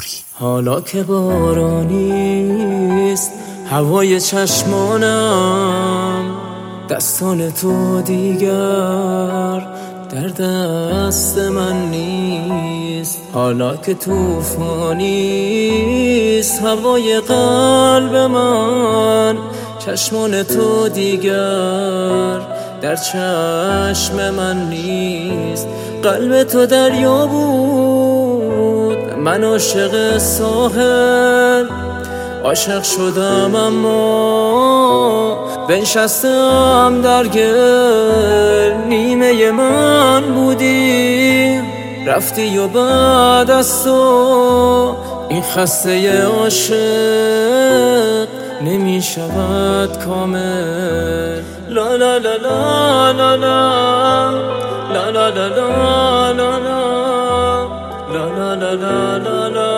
حالا که بارانیست هوای چشمانم، دستان تو دیگر در دست من نیست. حالا که توفانیست هوای قلب من، چشمان تو دیگر در چشم من نیست. قلب تو دریا بود، من عاشق ساحل، عاشق شدم اما بنشستم در گل. نیمه من بودی رفتی و بعد از تو این خسته عاشق نمی شود کامل. لا لا لا لا لا لا لا لا لا لا لا لا لا لا لا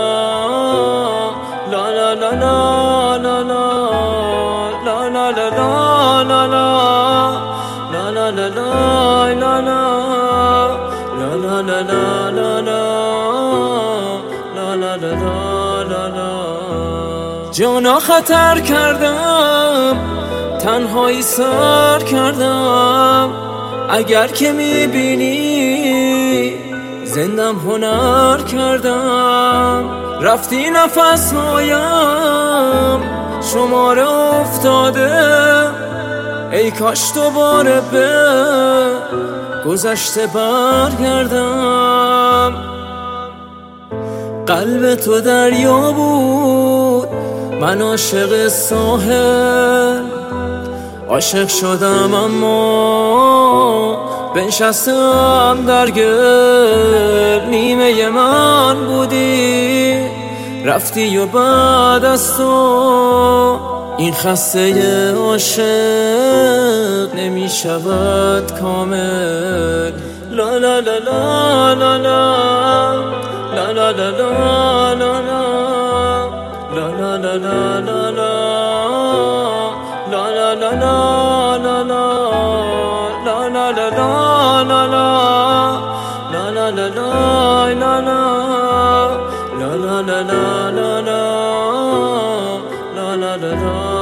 جانا خطر کردم، تنهایی سر کردم. اگر که میبینی زندم هنر کردم. رفتی نفسهایم شماره افتاده، ای کاش دوباره به گذشته برگردم. قلب تو دریا بود، من عاشق ساحل، عاشق شدم اما بنشستم در گل. نیمه من بودی رفتی و بعد از تو این خسته عاشق نمی شود کامل. لا لا لا لا لا لا لا لا لا لا لا لا لا